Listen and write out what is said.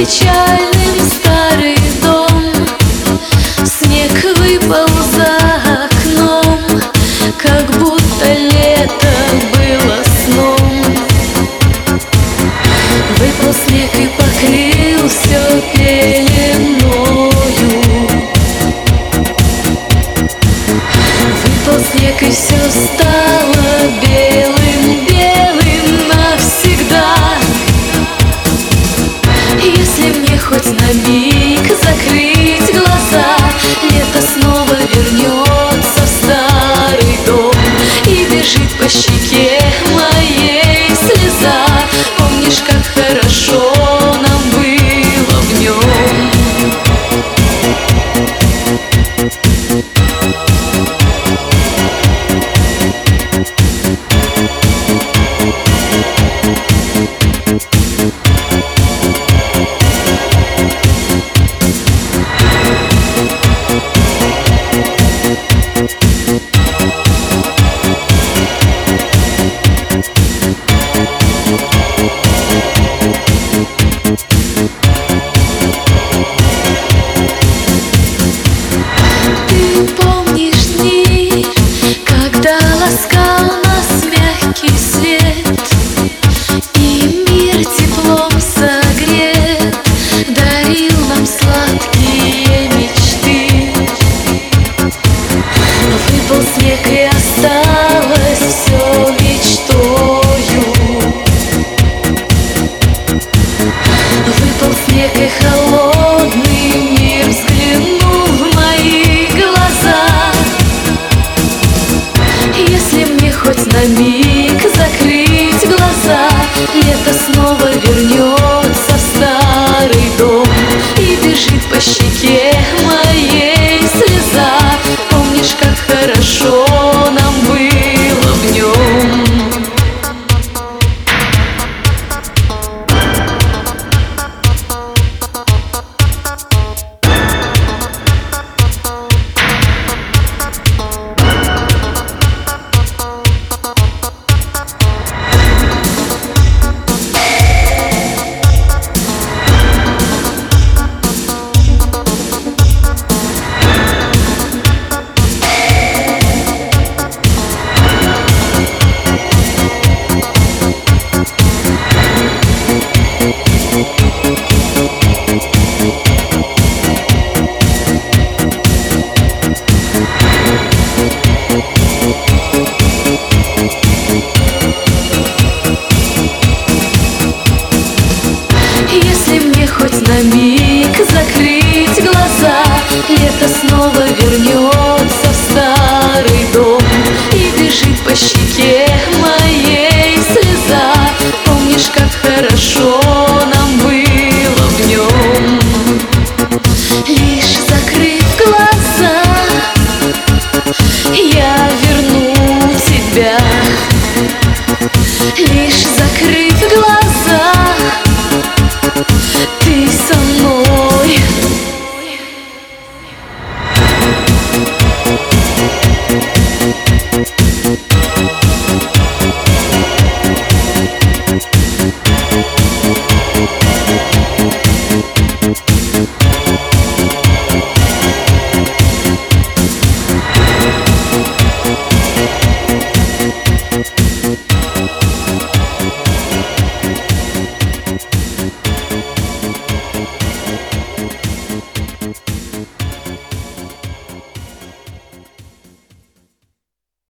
печальным старый дом. Снег выпал за окном, как будто лето было сном. Выпал снег и покрыл все пеленою. Выпал снег и все стало белым, белым навсегда. Если мне хоть на миг закрыть глаза, лето снова вернется в старый дом, и бежит по щеке моей слеза. Помнишь, как хорошо нам было в нем? Ты помнишь дни, когда ласкал нас мягкий свет, и мир теплом согрет, дарил нам сладкие мечты. Выпал снег и осталось все мечтою. Выпал снег и холодный мир взглянул в мои глаза. Если мне хоть на миг закрыть глаза, лето снова вернется в старый дом, и бежит по щеке моей слеза. Помнишь, как хорошо нам было в нем? Если мне хоть на миг закрыть глаза, лето снова вернется в старый дом, и бежит по щеке моей слеза. Помнишь, как хорошо нам было в нем? Лишь закрыв глаза, я верну тебя. Лишь закрыв